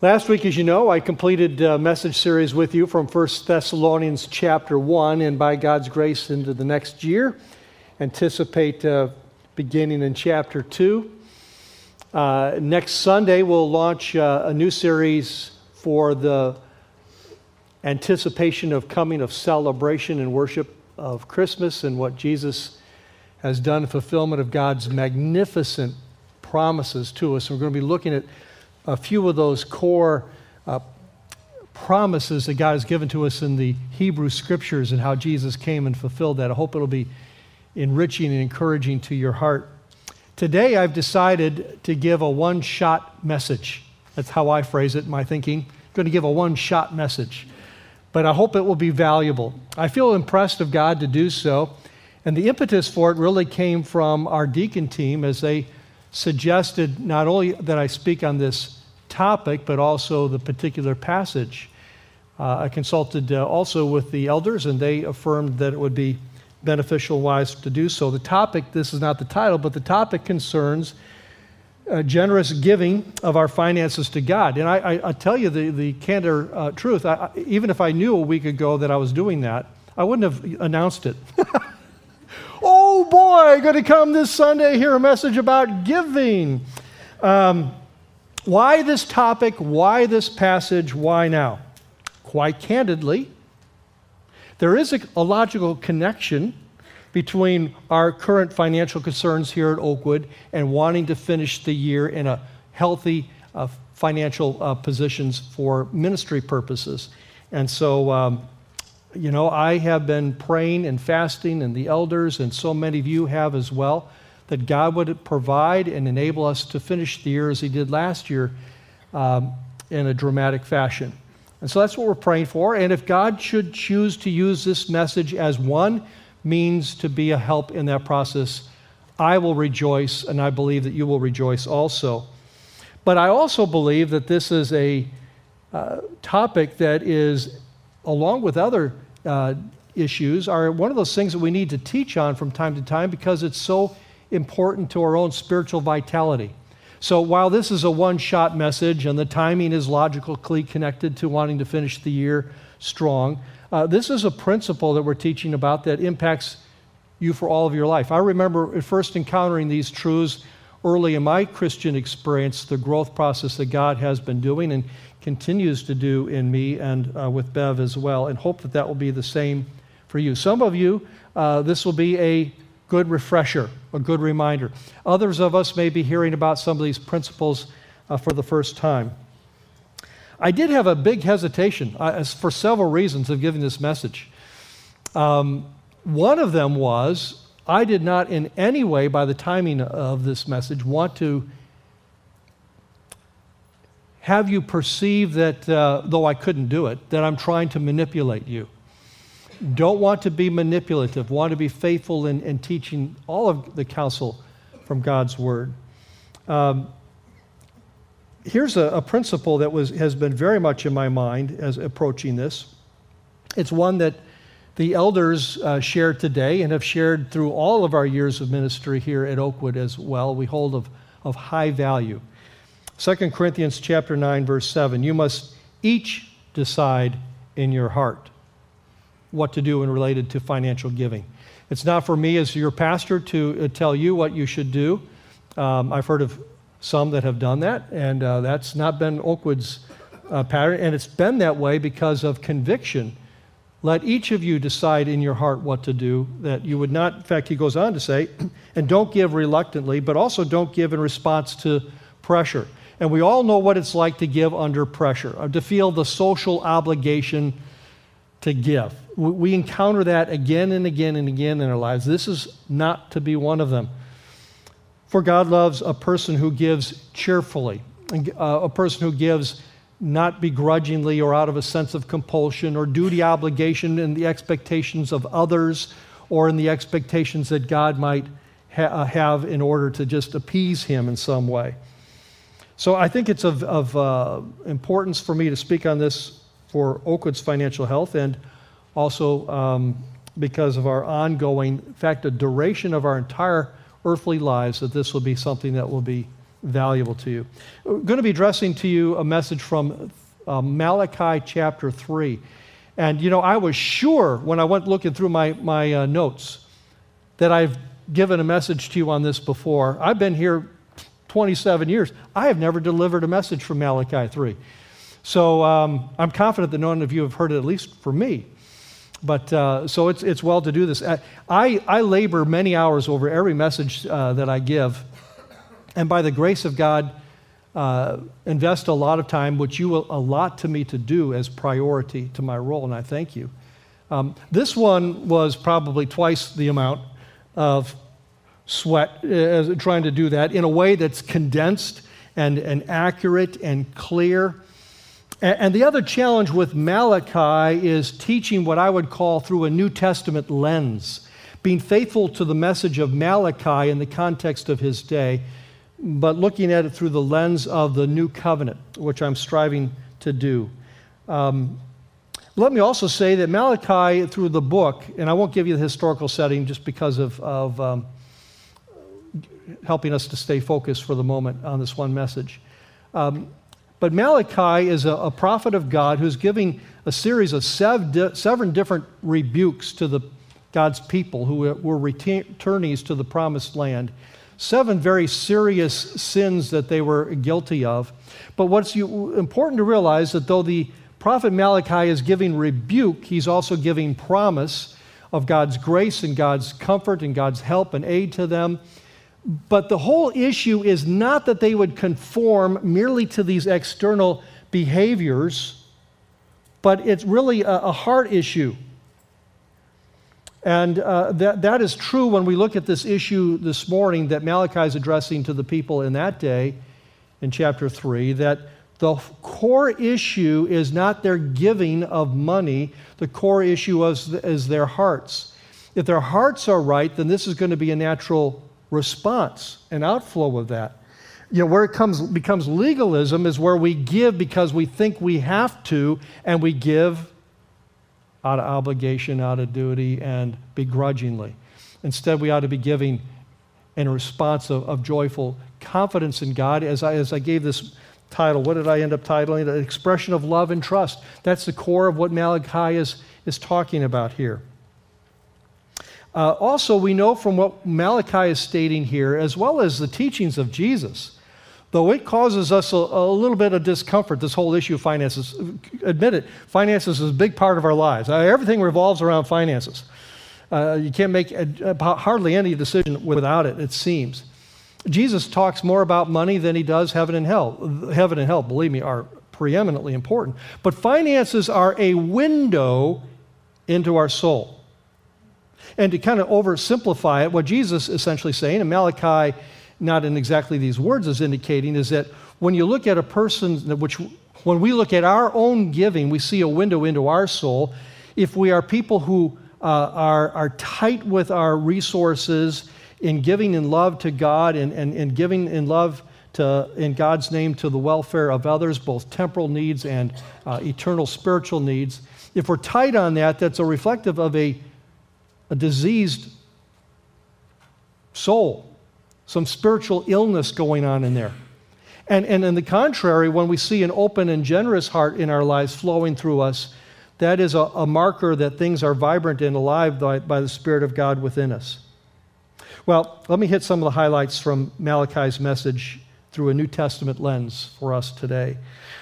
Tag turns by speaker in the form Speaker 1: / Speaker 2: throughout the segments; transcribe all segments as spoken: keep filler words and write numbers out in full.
Speaker 1: Last week, as you know, I completed a message series with you from First Thessalonians chapter one, and by God's grace into the next year, anticipate uh, beginning in chapter two. Uh, next Sunday, we'll launch uh, a new series for the anticipation of coming of celebration and worship of Christmas and what Jesus has done in fulfillment of God's magnificent promises to us. And we're going to be looking at a few of those core uh, promises that God has given to us in the Hebrew Scriptures and how Jesus came and fulfilled that. I hope it'll be enriching and encouraging to your heart. Today, I've decided to give a one-shot message. That's how I phrase it in my thinking. I'm going to give a one-shot message. But I hope it will be valuable. I feel impressed of God to do so. And the impetus for it really came from our deacon team as they suggested not only that I speak on this topic, but also the particular passage. Uh, I consulted uh, also with the elders, and they affirmed that it would be beneficial, wise to do so. The topic, this is not the title, but the topic concerns uh, generous giving of our finances to God. And I, I, I tell you the, the candor uh, truth, I, I, even if I knew a week ago that I was doing that, I wouldn't have announced it. Oh boy, going to come this Sunday, hear a message about giving. Um, why this topic? Why this passage? Why now? Quite candidly, there is a, a logical connection between our current financial concerns here at Oakwood and wanting to finish the year in a healthy uh, financial uh, positions for ministry purposes. And so, um, you know, I have been praying and fasting, and the elders and so many of you have as well, that God would provide and enable us to finish the year as He did last year um, in a dramatic fashion. And so that's what we're praying for. And if God should choose to use this message as one means to be a help in that process, I will rejoice, and I believe that you will rejoice also. But I also believe that this is a uh, topic that is, along with other uh, issues, are one of those things that we need to teach on from time to time because it's so important to our own spiritual vitality. So while this is a one-shot message and the timing is logically connected to wanting to finish the year strong, uh, this is a principle that we're teaching about that impacts you for all of your life. I remember first encountering these truths early in my Christian experience, the growth process that God has been doing and continues to do in me and uh, with Bev as well, and hope that that will be the same for you. Some of you, uh, this will be a good refresher, a good reminder. Others of us may be hearing about some of these principles uh, for the first time. I did have a big hesitation uh, for several reasons of giving this message. Um, one of them was I did not in any way, by the timing of this message, want to have you perceive that, uh, though I couldn't do it, that I'm trying to manipulate you. Don't want to be manipulative, want to be faithful in, in teaching all of the counsel from God's Word. Um, here's a, a principle that was has been very much in my mind as approaching this. It's one that the elders uh, shared today and have shared through all of our years of ministry here at Oakwood as well. We hold of, of high value. Second Corinthians chapter nine, verse seven, you must each decide in your heart what to do in related to financial giving. It's not for me as your pastor to uh, tell you what you should do. Um, I've heard of some that have done that, and uh, that's not been Oakwood's uh, pattern, and it's been that way because of conviction. Let each of you decide in your heart what to do, that you would not, in fact, he goes on to say, and don't give reluctantly, but also don't give in response to pressure. And we all know what it's like to give under pressure, or to feel the social obligation to give. We encounter that again and again and again in our lives. This is not to be one of them. For God loves a person who gives cheerfully, a person who gives not begrudgingly or out of a sense of compulsion or duty obligation in the expectations of others or in the expectations that God might ha- have in order to just appease Him in some way. So I think it's of, of uh, importance for me to speak on this for Oakwood's financial health, and also um, because of our ongoing, in fact, the duration of our entire earthly lives, that this will be something that will be valuable to you. We're going to be addressing to you a message from uh, Malachi chapter three. And, you know, I was sure when I went looking through my, my uh, notes that I've given a message to you on this before. I've been here twenty-seven years. I have never delivered a message from Malachi three. So um, I'm confident that none of you have heard it, at least for me. But uh, so it's it's well to do this. I, I labor many hours over every message uh, that I give. And by the grace of God, uh, invest a lot of time, which you will allot to me to do as priority to my role, and I thank you. Um, this one was probably twice the amount of sweat uh, trying to do that in a way that's condensed and, and accurate and clear. And, and the other challenge with Malachi is teaching what I would call through a New Testament lens, being faithful to the message of Malachi in the context of his day, but looking at it through the lens of the new covenant, which I'm striving to do. Um, let me also say that Malachi, through the book, and I won't give you the historical setting just because of, of um, helping us to stay focused for the moment on this one message. Um, but Malachi is a, a prophet of God who's giving a series of seven, seven different rebukes to the God's people who were returnees to the promised land. Seven very serious sins that they were guilty of. But what's you, important to realize that though the prophet Malachi is giving rebuke, he's also giving promise of God's grace and God's comfort and God's help and aid to them. But the whole issue is not that they would conform merely to these external behaviors, but it's really a, a heart issue. And uh, that, that is true when we look at this issue this morning that Malachi is addressing to the people in that day in chapter three, that the core issue is not their giving of money. The core issue is, is their hearts. If their hearts are right, then this is going to be a natural response, an outflow of that. You know, where it comes becomes legalism is where we give because we think we have to, and we give out of obligation, out of duty, and begrudgingly. Instead, we ought to be giving in a response of, of joyful confidence in God. As I, as I gave this title, what did I end up titling? An expression of love and trust. That's the core of what Malachi is, is talking about here. Uh, also, we know from what Malachi is stating here, as well as the teachings of Jesus, though it causes us a, a little bit of discomfort, this whole issue of finances. Admit it, finances is a big part of our lives. Uh, everything revolves around finances. Uh, you can't make a, a, hardly any decision without it, it seems. Jesus talks more about money than he does heaven and hell. Heaven and hell, believe me, are preeminently important. But finances are a window into our soul. And to kind of oversimplify it, what Jesus is essentially saying, and Malachi, not in exactly these words, is indicating, is that when you look at a person, which when we look at our own giving, we see a window into our soul. If we are people who uh, are, are tight with our resources in giving in love to God and, and, and giving in love to, in God's name to the welfare of others, both temporal needs and uh, eternal spiritual needs, if we're tight on that, that's a reflective of a, a diseased soul. Some spiritual illness going on in there. And, and on the contrary, when we see an open and generous heart in our lives flowing through us, that is a, a marker that things are vibrant and alive by, by the Spirit of God within us. Well, let me hit some of the highlights from Malachi's message through a New Testament lens for us today.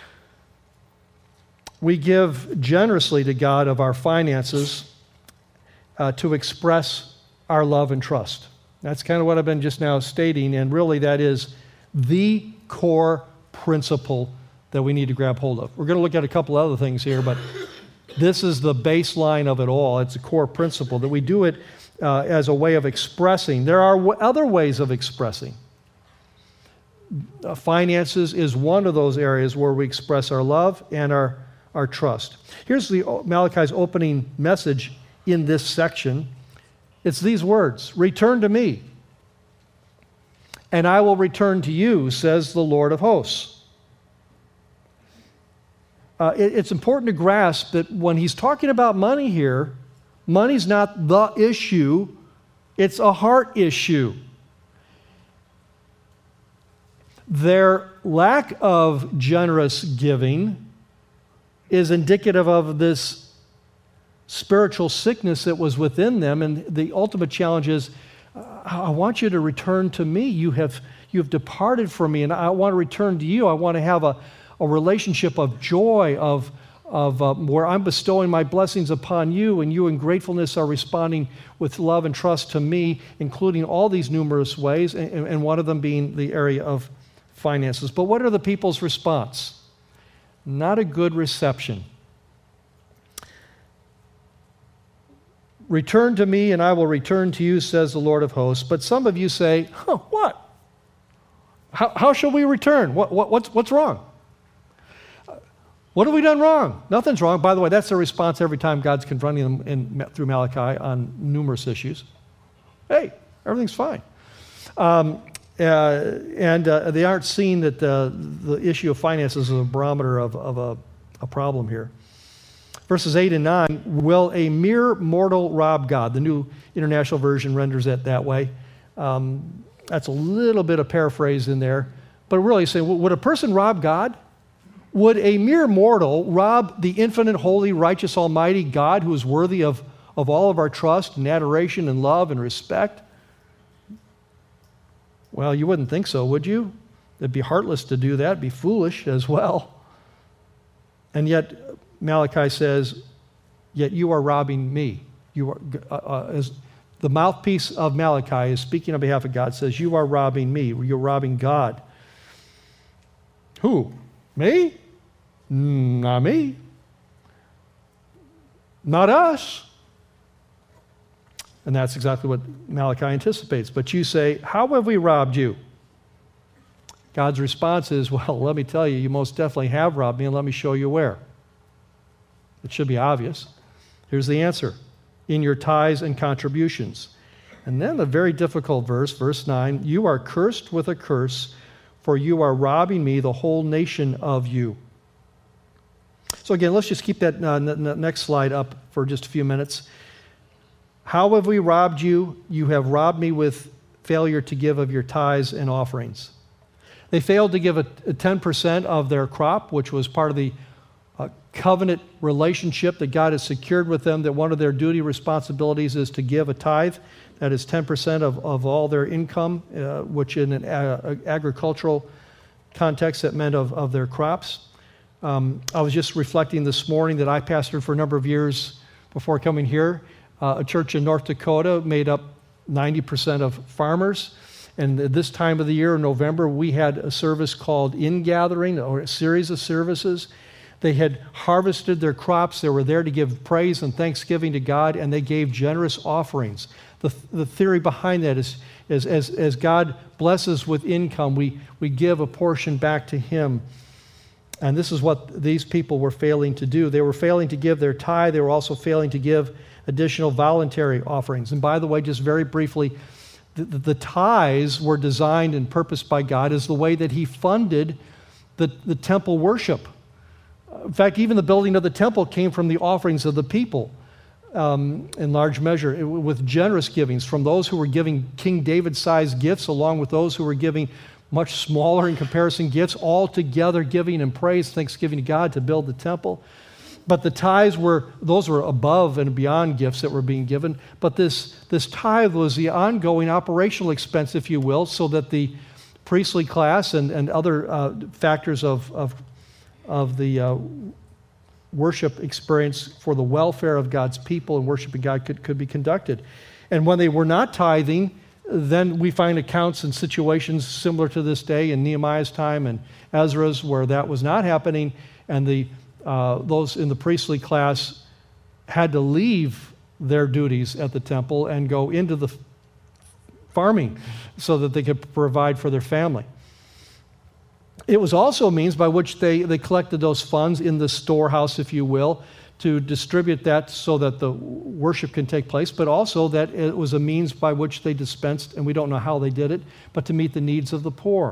Speaker 1: We give generously to God of our finances uh, to express our love and trust. That's kind of what I've been just now stating, and really that is the core principle that we need to grab hold of. We're going to look at a couple other things here, but this is the baseline of it all. It's a core principle that we do it uh, as a way of expressing. There are w- other ways of expressing. Uh, finances is one of those areas where we express our love and our, our trust. Here's the Malachi's opening message in this section. It's these words, "Return to me, and I will return to you, says the Lord of hosts." Uh, it, it's important to grasp that when he's talking about money here, money's not the issue, it's a heart issue. Their lack of generous giving is indicative of this spiritual sickness that was within them, and the ultimate challenge is, I want you to return to me. You have, you have departed from me, and I want to return to you. I want to have a, a relationship of joy, of, of uh, where I'm bestowing my blessings upon you, and you in gratefulness are responding with love and trust to me, including all these numerous ways, and, and one of them being the area of finances. But what are the people's response? Not a good reception. Return to me, and I will return to you, says the Lord of hosts. But some of you say, huh, what? How, how shall we return? What, what, what's, what's wrong? What have we done wrong? Nothing's wrong. By the way, that's their response every time God's confronting them in, through Malachi on numerous issues. Hey, everything's fine. Um, uh, and uh, they aren't seeing that the, the issue of finances is a barometer of, of a, a problem here. Verses eight and nine, will a mere mortal rob God? The New International Version renders it that way. Um, that's a little bit of paraphrase in there. But really saying, would a person rob God? Would a mere mortal rob the infinite, holy, righteous, almighty God who is worthy of, of all of our trust and adoration and love and respect? Well, you wouldn't think so, would you? It'd be heartless to do that. It'd be foolish as well. And yet, Malachi says, yet you are robbing me. You are, uh, uh, as the mouthpiece of Malachi is speaking on behalf of God, says, you are robbing me. You're robbing God. Who? Me? Mm, not me. Not us. And that's exactly what Malachi anticipates. But you say, how have we robbed you? God's response is, well, let me tell you, you most definitely have robbed me, and let me show you where. It should be obvious. Here's the answer. In your tithes and contributions. And then the very difficult verse, verse nine, you are cursed with a curse, for you are robbing me, the whole nation of you. So again, let's just keep that uh, n- n- next slide up for just a few minutes. How have we robbed you? You have robbed me with failure to give of your tithes and offerings. They failed to give a, a ten percent of their crop, which was part of the uh, covenant relationship that God has secured with them, that one of their duty responsibilities is to give a tithe. That is ten percent of, of all their income, uh, which in an uh, agricultural context, that meant of, of their crops. Um, I was just reflecting this morning that I pastored for a number of years before coming here. Uh, a church in North Dakota made up ninety percent of farmers. And at this time of the year, in November, we had a service called In-Gathering, or a series of services. They had harvested their crops. They were there to give praise and thanksgiving to God, and they gave generous offerings. The, the theory behind that is, is as, as God blesses with income, we, we give a portion back to Him. And this is what these people were failing to do. They were failing to give their tithe. They were also failing to give additional voluntary offerings. And by the way, just very briefly, the, the tithes were designed and purposed by God as the way that He funded the, the temple worship. In fact, even the building of the temple came from the offerings of the people um, in large measure, it, with generous givings from those who were giving King David-sized gifts, along with those who were giving much smaller in comparison gifts, all together giving and praise, thanksgiving to God to build the temple. But the tithes were, those were above and beyond gifts that were being given. But this, this tithe was the ongoing operational expense, if you will, so that the priestly class and, and other uh, factors of, of, of the uh, worship experience for the welfare of God's people and worshiping God could, could be conducted. And when they were not tithing, then we find accounts and situations similar to this day in Nehemiah's time and Ezra's where that was not happening, and the uh, those in the priestly class had to leave their duties at the temple and go into the farming so that they could provide for their family. It was also a means by which they, they collected those funds in the storehouse, if you will, to distribute that so that the worship can take place, but also that it was a means by which they dispensed, and we don't know how they did it, but to meet the needs of the poor.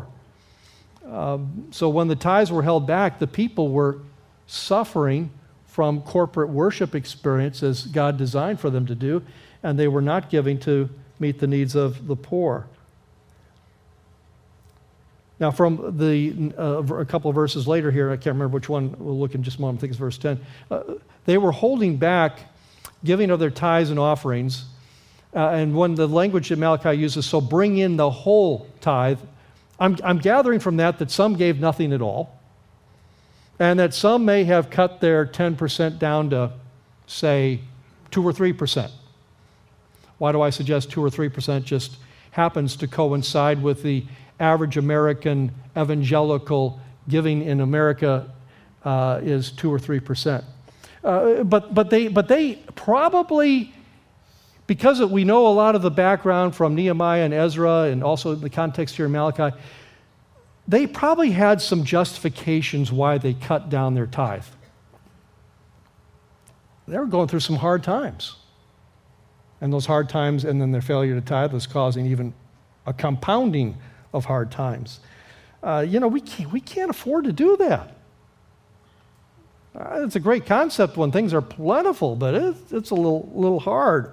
Speaker 1: Um, so when the tithes were held back, the people were suffering from corporate worship experience as God designed for them to do, and they were not giving to meet the needs of the poor. Now, from the uh, a couple of verses later here, I can't remember which one, we'll look in just a moment, I think it's verse ten. Uh, they were holding back giving of their tithes and offerings. Uh, and when the language that Malachi uses, so bring in the whole tithe, I'm, I'm gathering from that that some gave nothing at all, and that some may have cut their ten percent down to, say, two or three percent. Why do I suggest two or three percent? Just happens to coincide with the average American evangelical giving in America uh, is two or three percent. Uh, but but they but they probably, because we know a lot of the background from Nehemiah and Ezra, and also the context here in Malachi, they probably had some justifications why they cut down their tithe. They were going through some hard times. And those hard times, and then their failure to tithe was causing even a compounding of hard times. Uh, you know, we can't, we can't afford to do that. Uh, it's a great concept when things are plentiful, but it's, it's a little, little hard.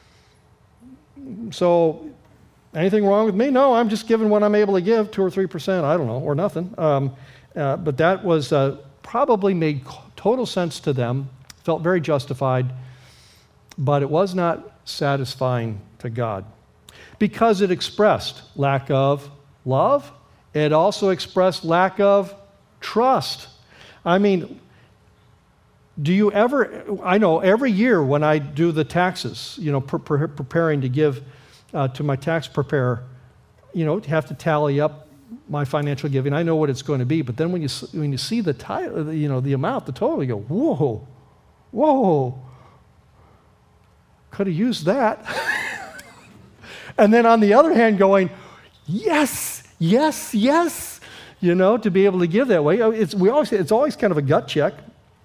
Speaker 1: So, anything wrong with me? No, I'm just giving what I'm able to give, two or three percent, I don't know, or nothing. Um, uh, but that was uh, probably made total sense to them, felt very justified, but it was not satisfying to God. Because it expressed lack of love, it also expressed lack of trust. I mean, do you ever, I know every year when I do the taxes, you know, pre- pre- preparing to give uh, to my tax preparer, you know, have to tally up my financial giving. I know what it's going to be, but then when you when you see the title, you know, the amount, the total, you go, whoa, whoa, could have used that. And then on the other hand, going, yes, yes, yes, you know, to be able to give that way. It's we always it's always kind of a gut check.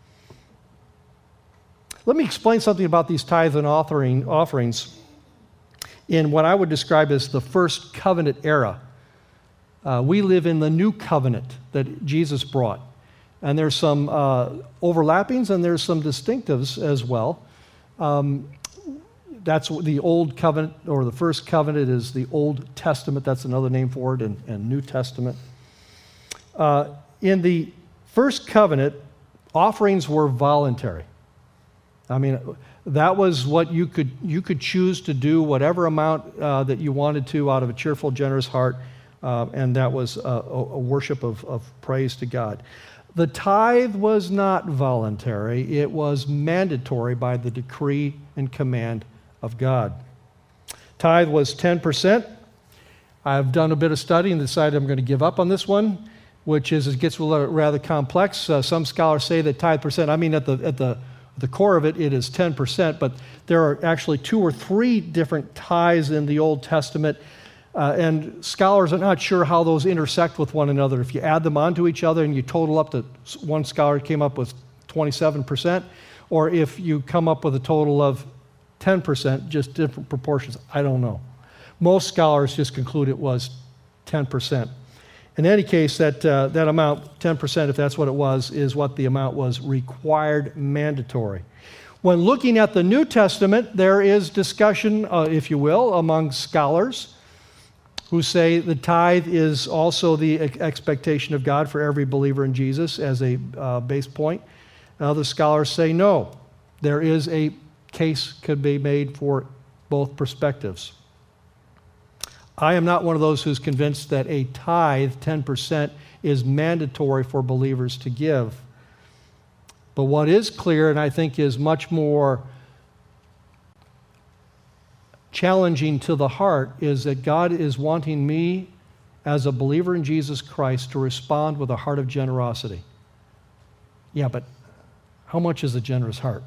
Speaker 1: Let me explain something about these tithes and offering, offerings in what I would describe as the first covenant era. Uh, we live in the new covenant that Jesus brought. And there's some uh, overlappings and there's some distinctives as well. Um, that's the old covenant, or the first covenant is the Old Testament. That's another name for it, and, and New Testament. Uh, in the first covenant, offerings were voluntary. I mean, that was what you could you could choose to do, whatever amount uh, that you wanted to out of a cheerful, generous heart, uh, and that was a, a worship of, of praise to God. The tithe was not voluntary. It was mandatory by the decree and command of God. Tithe was ten percent. I've done a bit of study and decided I'm going to give up on this one, which is it gets rather complex. Uh, some scholars say that tithe percent, I mean at the at the The core of it, it is ten percent, but there are actually two or three different tithes in the Old Testament, uh, and scholars are not sure how those intersect with one another. If you add them onto each other and you total up to, one scholar came up with twenty-seven percent, or if you come up with a total of ten percent, just different proportions. I don't know. Most scholars just conclude it was ten percent. In any case, that, uh, that amount, ten percent, if that's what it was, is what the amount was required, mandatory. When looking at the New Testament, there is discussion, uh, if you will, among scholars who say the tithe is also the expectation of God for every believer in Jesus as a uh, base point. Other scholars say no. There is a case could be made for both perspectives. I am not one of those who's convinced that a tithe, ten percent, is mandatory for believers to give. But what is clear, and I think is much more challenging to the heart, is that God is wanting me as a believer in Jesus Christ to respond with a heart of generosity. Yeah, but how much is a generous heart?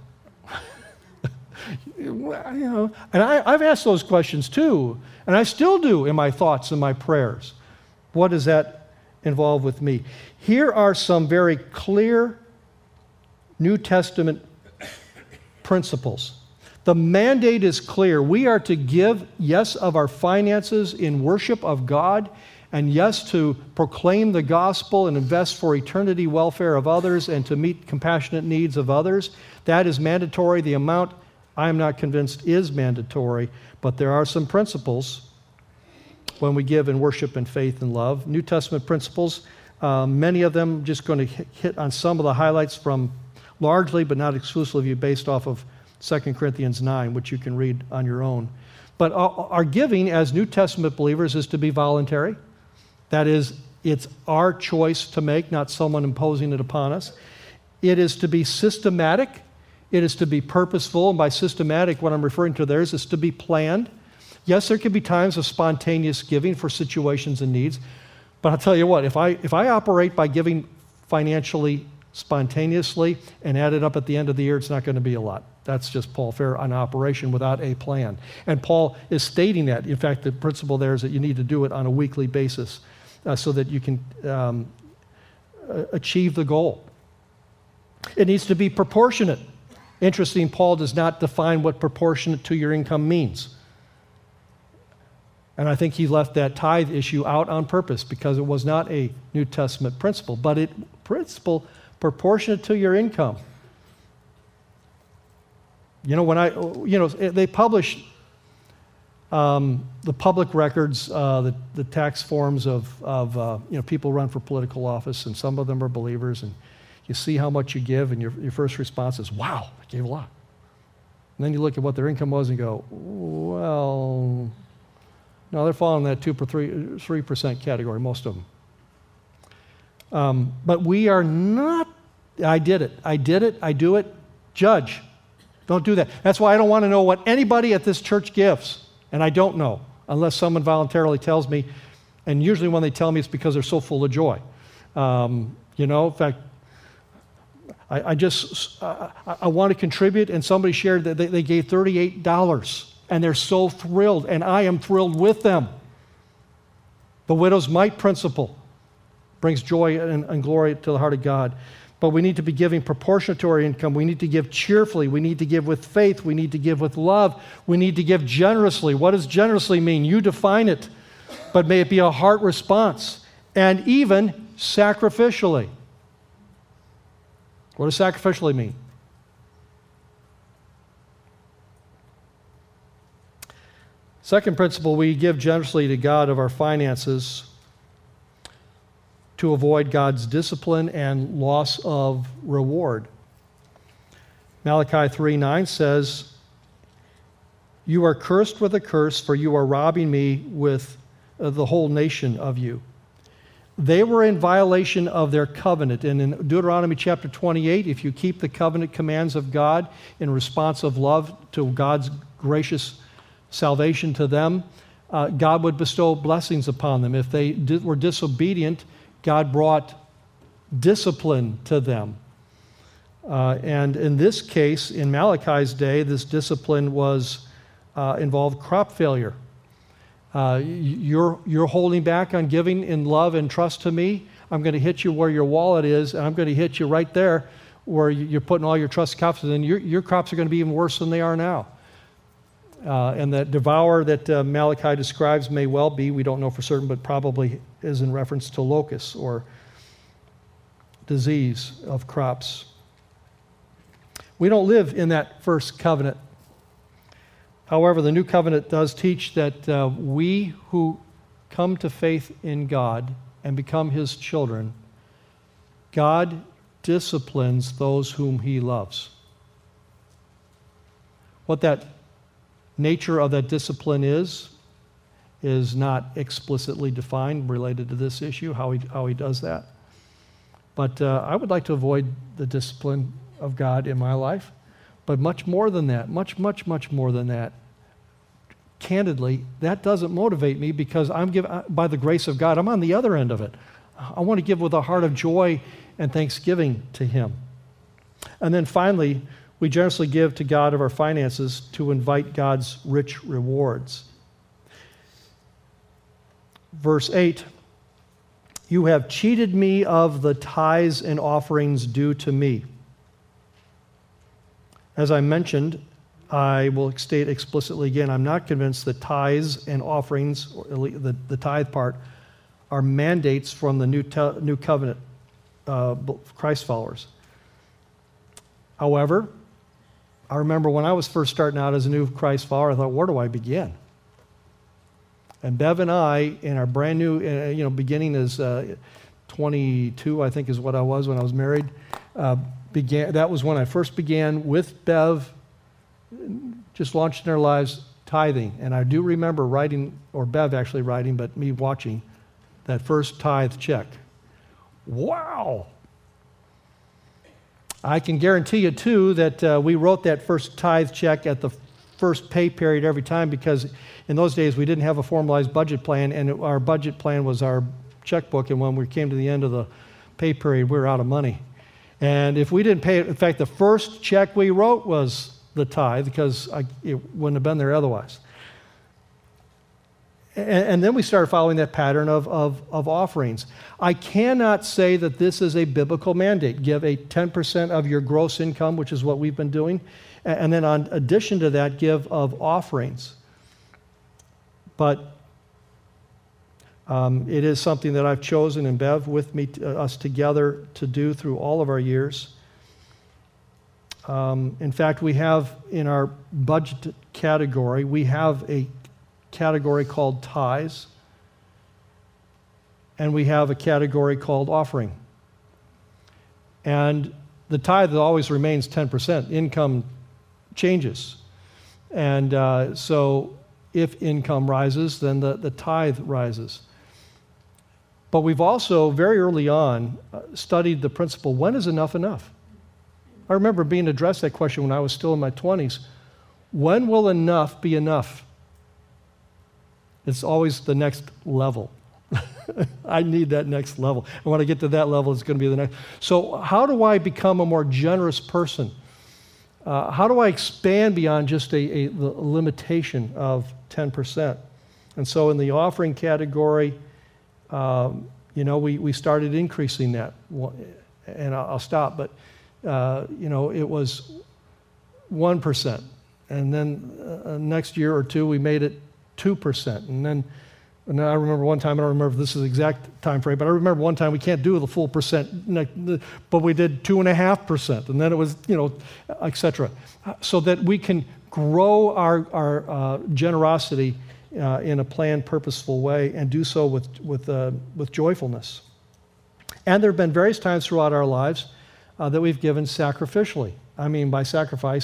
Speaker 1: You know, and I, I've asked those questions too, and I still do in my thoughts and my prayers. What does that involve with me? Here are some very clear New Testament principles. The mandate is clear. We are to give, yes, of our finances in worship of God, and yes, to proclaim the gospel and invest for eternity welfare of others and to meet compassionate needs of others. That is mandatory. The amount, I am not convinced, is mandatory, but there are some principles. when we give in worship and faith and love. New Testament principles, uh, many of them just going to hit on some of the highlights from largely, but not exclusively, based off of Second Corinthians nine, which you can read on your own. But our giving as New Testament believers is to be voluntary. That is, it's our choice to make, not someone imposing it upon us. It is to be systematic. It is to be purposeful. And by systematic, what I'm referring to there is, is to be planned. Yes, there can be times of spontaneous giving for situations and needs. But I'll tell you what, if I, if I operate by giving financially spontaneously and add it up at the end of the year, it's not going to be a lot. That's just Paul Fair on operation without a plan. And Paul is stating that. In fact, the principle there is that you need to do it on a weekly basis uh, so that you can um, achieve the goal. It needs to be proportionate. Interesting, Paul does not define what proportionate to your income means. And I think he left that tithe issue out on purpose because it was not a New Testament principle, but it principle proportionate to your income. You know, when I, you know, they publish um, the public records, uh, the, the tax forms of, of uh, you know, people run for political office, and some of them are believers, and you see how much you give, and your, your first response is, wow, I gave a lot. And then you look at what their income was and go, well, no, they're falling in that two or three percent category, most of them. Um, but we are not, I did it, I did it, I do it, judge. Don't do that. That's why I don't want to know what anybody at this church gives, and I don't know unless someone voluntarily tells me, and usually when they tell me it's because they're so full of joy. Um, you know, in fact, I, I just, uh, I, I want to contribute, and somebody shared that they, they gave thirty-eight dollars, and they're so thrilled, and I am thrilled with them. The widow's mite principle brings joy and, and glory to the heart of God. But we need to be giving proportionate to our income. We need to give cheerfully. We need to give with faith. We need to give with love. We need to give generously. What does generously mean? You define it. But may it be a heart response. And even sacrificially. What does sacrificially mean? Second principle, we give generously to God of our finances to avoid God's discipline and loss of reward. Malachi three nine says, "You are cursed with a curse, for you are robbing me with uh, the whole nation of you." They were in violation of their covenant. And in Deuteronomy chapter twenty-eight, if you keep the covenant commands of God in response of love to God's gracious salvation to them, uh, God would bestow blessings upon them. If they did, were disobedient, God brought discipline to them. Uh, and in this case, in Malachi's day, this discipline was uh, involved crop failure. Uh, you're, you're holding back on giving in love and trust to me. I'm going to hit you where your wallet is, and I'm going to hit you right there where you're putting all your trust and confidence in. Your, your crops are going to be even worse than they are now. Uh, and that devour that uh, Malachi describes may well be, we don't know for certain, but probably is in reference to locusts or disease of crops. We don't live in that first covenant. However, the new covenant does teach that uh, we who come to faith in God and become His children, God disciplines those whom He loves. What that nature of that discipline is, is not explicitly defined related to this issue, how he, how he does that. But uh, I would like to avoid the discipline of God in my life. But much more than that, much, much, much more than that, candidly, that doesn't motivate me because I'm given, by the grace of God, I'm on the other end of it. I want to give with a heart of joy and thanksgiving to Him. And then finally, we generously give to God of our finances to invite God's rich rewards. Verse eight, "You have cheated me of the tithes and offerings due to me." As I mentioned, I will state explicitly again, I'm not convinced that tithes and offerings, or the, the tithe part, are mandates from the New, te- new Covenant uh, Christ followers. However, I remember when I was first starting out as a new Christ follower, I thought, where do I begin? And Bev and I, in our brand new, uh, you know, beginning as uh, twenty-two, I think is what I was when I was married, uh, began. That was when I first began with Bev, just launched in our lives, tithing. And I do remember writing, or Bev actually writing, but me watching that first tithe check. Wow! I can guarantee you, too, that uh, we wrote that first tithe check at the first pay period every time, because in those days we didn't have a formalized budget plan, and it, our budget plan was our checkbook, and when we came to the end of the pay period, we were out of money. And if we didn't pay it, in fact, the first check we wrote was the tithe, because I, it wouldn't have been there otherwise. And, and then we started following that pattern of, of, of offerings. I cannot say that this is a biblical mandate. Give a ten percent of your gross income, which is what we've been doing, and then in addition to that, give of offerings. But um, it is something that I've chosen, and Bev with me, uh, us together, to do through all of our years. Um, in fact, we have in our budget category, we have a category called tithes, and we have a category called offering. And the tithe always remains ten percent. Income changes. And uh, so if income rises, then the, the tithe rises. But we've also, very early on, uh, studied the principle, when is enough enough? I remember being addressed that question when I was still in my twenties. When will enough be enough? It's always the next level. I need that next level. And when I get to that level, it's going to be the next. So how do I become a more generous person? Uh, how do I expand beyond just a, a the limitation of ten percent? And so in the offering category, um, you know, we, we started increasing that. And I'll stop, but, uh, you know, it was one percent. And then uh, next year or two, we made it two percent. And then and I remember one time, I don't remember if this is the exact time frame, but I remember one time we can't do the full percent, but we did two and a half percent, and then it was, you know, et cetera, so that we can grow our, our uh, generosity uh, in a planned, purposeful way, and do so with, with, uh, with joyfulness. And there have been various times throughout our lives uh, that we've given sacrificially. I mean, by sacrifice,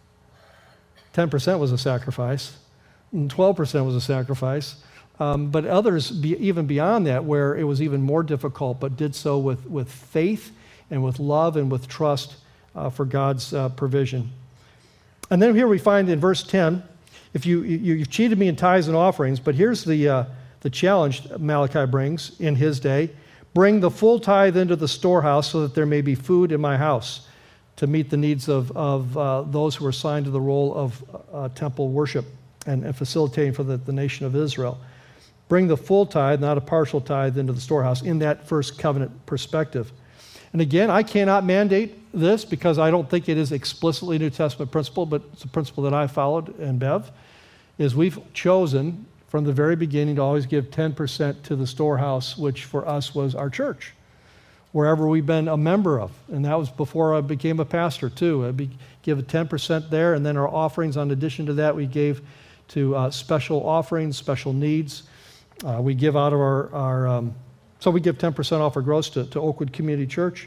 Speaker 1: ten percent was a sacrifice, and twelve percent was a sacrifice. Um, but others, be, even beyond that, where it was even more difficult, but did so with, with faith and with love and with trust uh, for God's uh, provision. And then here we find in verse ten, if you, you, you've cheated me in tithes and offerings, but here's the, uh, the challenge Malachi brings in his day. Bring the full tithe into the storehouse so that there may be food in my house to meet the needs of, of uh, those who are assigned to the role of uh, temple worship and, and facilitating for the, the nation of Israel. Bring the full tithe, not a partial tithe, into the storehouse in that first covenant perspective. And again, I cannot mandate this because I don't think it is explicitly a New Testament principle, but it's a principle that I followed and Bev, is we've chosen from the very beginning to always give ten percent to the storehouse, which for us was our church, wherever we've been a member of. And that was before I became a pastor too. I be, give ten percent there, and then our offerings, in addition to that, we gave to uh, special offerings, special needs. Uh, we give out of our, our um, so we give ten percent off our gross to, to Oakwood Community Church.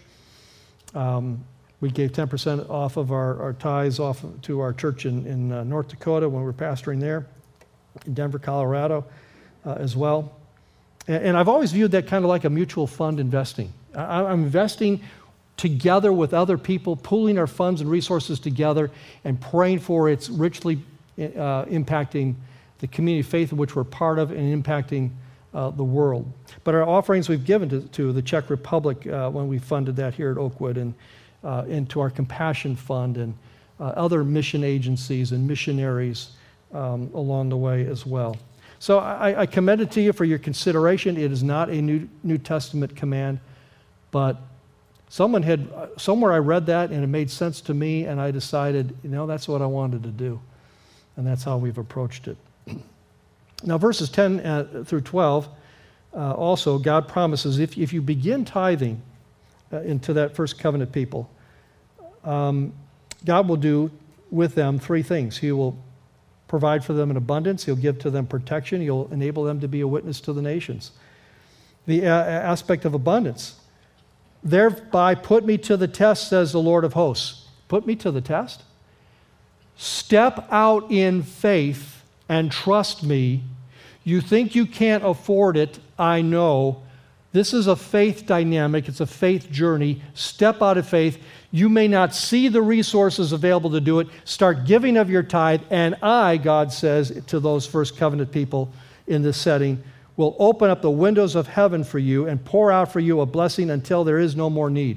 Speaker 1: Um, we gave ten percent off of our, our tithes off to our church in, in uh, North Dakota when we were pastoring there, in Denver, Colorado uh, as well. And, and I've always viewed that kind of like a mutual fund investing. I, I'm investing together with other people, pooling our funds and resources together and praying for its richly uh, impacting the community of faith in which we're part of and impacting uh, the world. But our offerings we've given to, to the Czech Republic uh, when we funded that here at Oakwood, and uh, into our Compassion Fund and uh, other mission agencies and missionaries um, along the way as well. So I, I commend it to you for your consideration. It is not a New, New Testament command, but someone had, somewhere I read that and it made sense to me, and I decided, you know, that's what I wanted to do. And that's how we've approached it. Now, verses ten uh, through twelve, uh, also, God promises if, if you begin tithing uh, into that first covenant people, um, God will do with them three things. He will provide for them in abundance. He'll give to them protection. He'll enable them to be a witness to the nations. The uh, aspect of abundance. Thereby put me to the test, says the Lord of hosts. Put me to the test? Step out in faith and trust me. You think you can't afford it, I know. This is a faith dynamic. It's a faith journey. Step out of faith. You may not see the resources available to do it. Start giving of your tithe, and I, God says to those first covenant people in this setting, will open up the windows of heaven for you and pour out for you a blessing until there is no more need.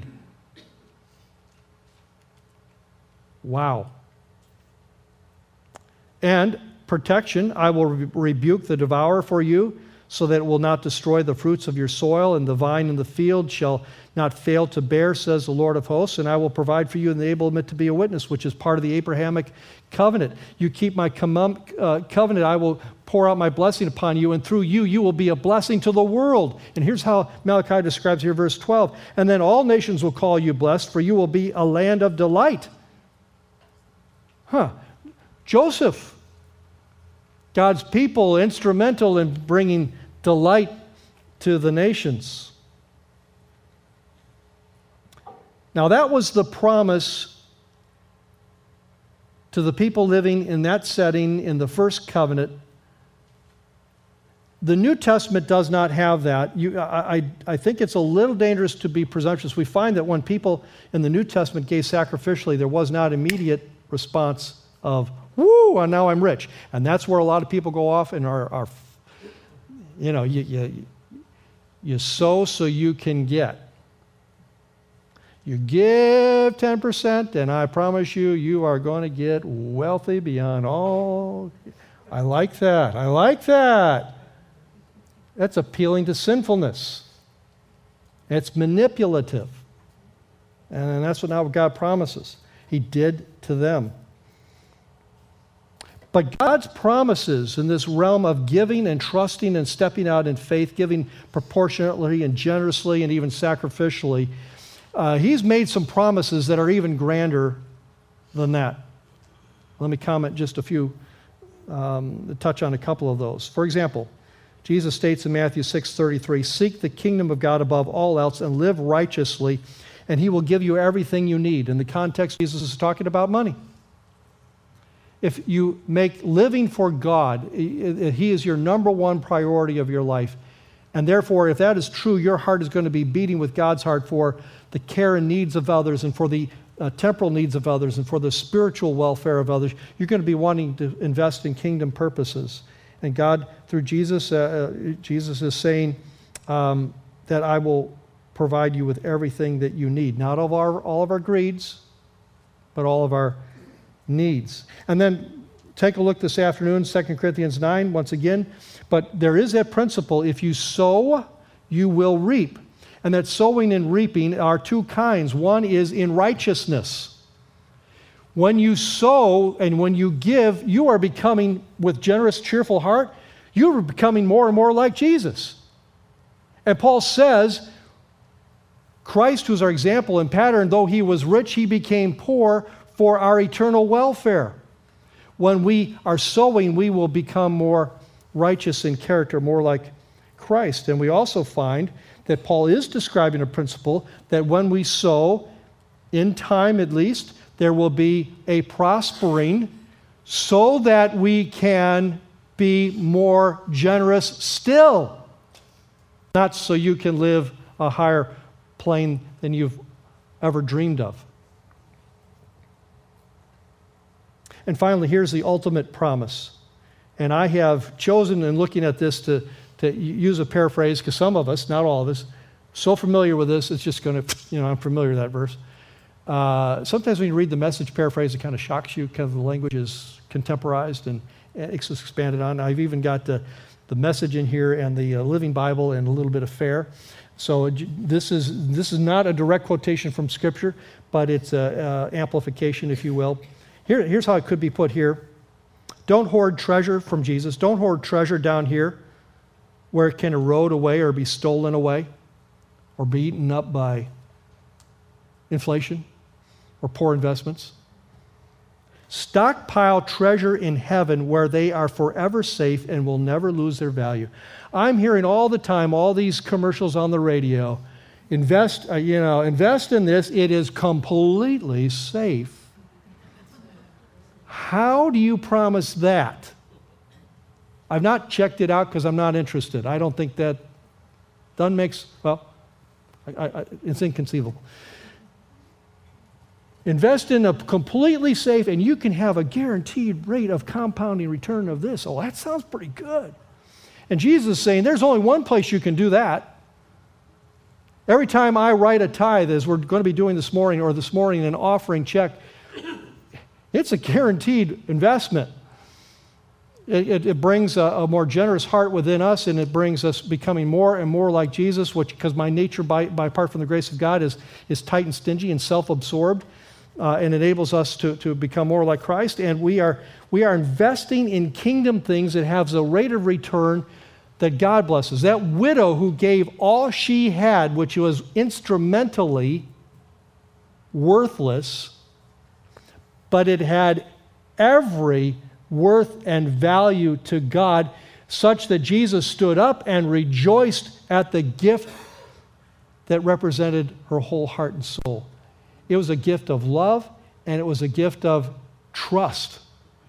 Speaker 1: Wow. And protection, I will re- rebuke the devourer for you, so that it will not destroy the fruits of your soil, and the vine in the field shall not fail to bear, says the Lord of hosts, and I will provide for you an enablement to be a witness, which is part of the Abrahamic covenant. You keep my com- uh, covenant, I will pour out my blessing upon you, and through you, you will be a blessing to the world. And here's how Malachi describes here, verse twelve. And then all nations will call you blessed, for you will be a land of delight. Huh. Joseph, God's people, instrumental in bringing delight to the nations. Now, that was the promise to the people living in that setting in the first covenant. The New Testament does not have that. You, I, I think it's a little dangerous to be presumptuous. We find that when people in the New Testament gave sacrificially, there was not immediate response of, woo, and now I'm rich. And that's where a lot of people go off and are, are you know, you, you, you sow so you can get. You give ten percent, and I promise you, you are going to get wealthy beyond all. I like that. I like that. That's appealing to sinfulness. It's manipulative. And that's what now God promises. He did to them. But God's promises in this realm of giving and trusting and stepping out in faith, giving proportionately and generously and even sacrificially, uh, He's made some promises that are even grander than that. Let me comment just a few, um, touch on a couple of those. For example, Jesus states in Matthew six thirty-three, seek the kingdom of God above all else and live righteously, and He will give you everything you need. In the context, Jesus is talking about money. If you make living for God, He is your number one priority of your life. And therefore, if that is true, your heart is going to be beating with God's heart for the care and needs of others and for the uh, temporal needs of others and for the spiritual welfare of others. You're going to be wanting to invest in kingdom purposes. And God, through Jesus, uh, Jesus is saying um, that I will provide you with everything that you need. Not all of our, all of our greeds, but all of our needs. And then take a look this afternoon, Second Corinthians nine, once again. But there is that principle, if you sow, you will reap. And that sowing and reaping are two kinds. One is in righteousness. When you sow and when you give, you are becoming, with generous, cheerful heart, you are becoming more and more like Jesus. And Paul says, Christ, who's our example and pattern, though He was rich, He became poor for our eternal welfare. When we are sowing, we will become more righteous in character, more like Christ. And we also find that Paul is describing a principle that when we sow, in time at least, there will be a prospering so that we can be more generous still. Not so you can live a higher plane than you've ever dreamed of. And finally, here's the ultimate promise. And I have chosen in looking at this to, to use a paraphrase, because some of us, not all of us, so familiar with this, it's just going to, you know, I'm familiar with that verse. Uh, sometimes when you read the Message paraphrase, it kind of shocks you, kind of the language is contemporized and it's expanded on. I've even got the, the Message in here and the uh, Living Bible and a little bit of Fair. So this is, this is not a direct quotation from Scripture, but it's an amplification, if you will. Here, here's how it could be put here. Don't hoard treasure from Jesus. Don't hoard treasure down here where it can erode away or be stolen away or be eaten up by inflation or poor investments. Stockpile treasure in heaven where they are forever safe and will never lose their value. I'm hearing all the time, all these commercials on the radio. Invest, uh, you know, invest in this. It is completely safe. How do you promise that? I've not checked it out because I'm not interested. I don't think that doesn't make, well, I, I, it's inconceivable. Invest in a completely safe, and you can have a guaranteed rate of compounding return of this. Oh, that sounds pretty good. And Jesus is saying there's only one place you can do that. Every time I write a tithe, as we're going to be doing this morning, or this morning, an offering check, it's a guaranteed investment. It, it, it brings a, a more generous heart within us, and it brings us becoming more and more like Jesus, which, because my nature, by, by apart from the grace of God, is, is tight and stingy and self-absorbed. Uh, and enables us to, to become more like Christ. And we are, we are investing in kingdom things that have a rate of return that God blesses. That widow who gave all she had, which was instrumentally worthless, but it had every worth and value to God, such that Jesus stood up and rejoiced at the gift that represented her whole heart and soul. It was a gift of love, and it was a gift of trust.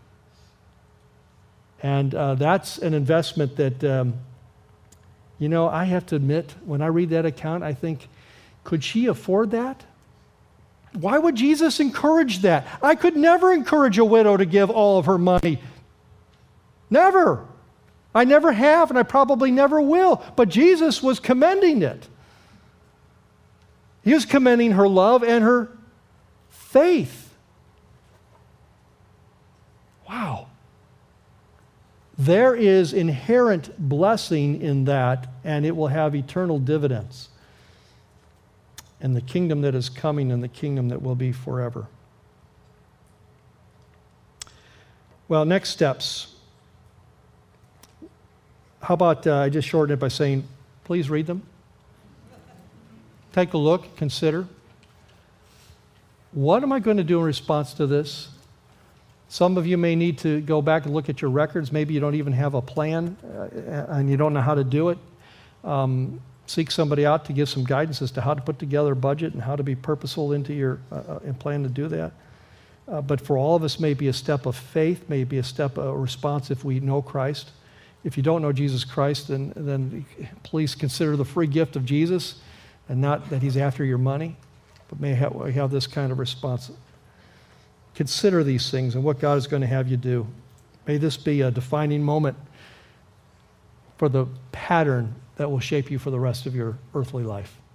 Speaker 1: And uh, that's an investment that, um, you know, I have to admit, when I read that account, I think, could she afford that? Why would Jesus encourage that? I could never encourage a widow to give all of her money. Never. I never have, and I probably never will. But Jesus was commending it. He was commending her love and her faith. Wow. There is inherent blessing in that, and it will have eternal dividends. And the kingdom that is coming and the kingdom that will be forever. Well, next steps. How about uh, I just shorten it by saying, please read them. Take a look, consider. What am I going to do in response to this? Some of you may need to go back and look at your records. Maybe you don't even have a plan uh, and you don't know how to do it. Um, seek somebody out to give some guidance as to how to put together a budget and how to be purposeful into your uh, and plan to do that. Uh, but for all of us, maybe a step of faith, maybe a step of response if we know Christ. If you don't know Jesus Christ, then, then please consider the free gift of Jesus, and not that he's after your money, but may have, have this kind of response. Consider these things and what God is going to have you do. May this be a defining moment for the pattern that will shape you for the rest of your earthly life.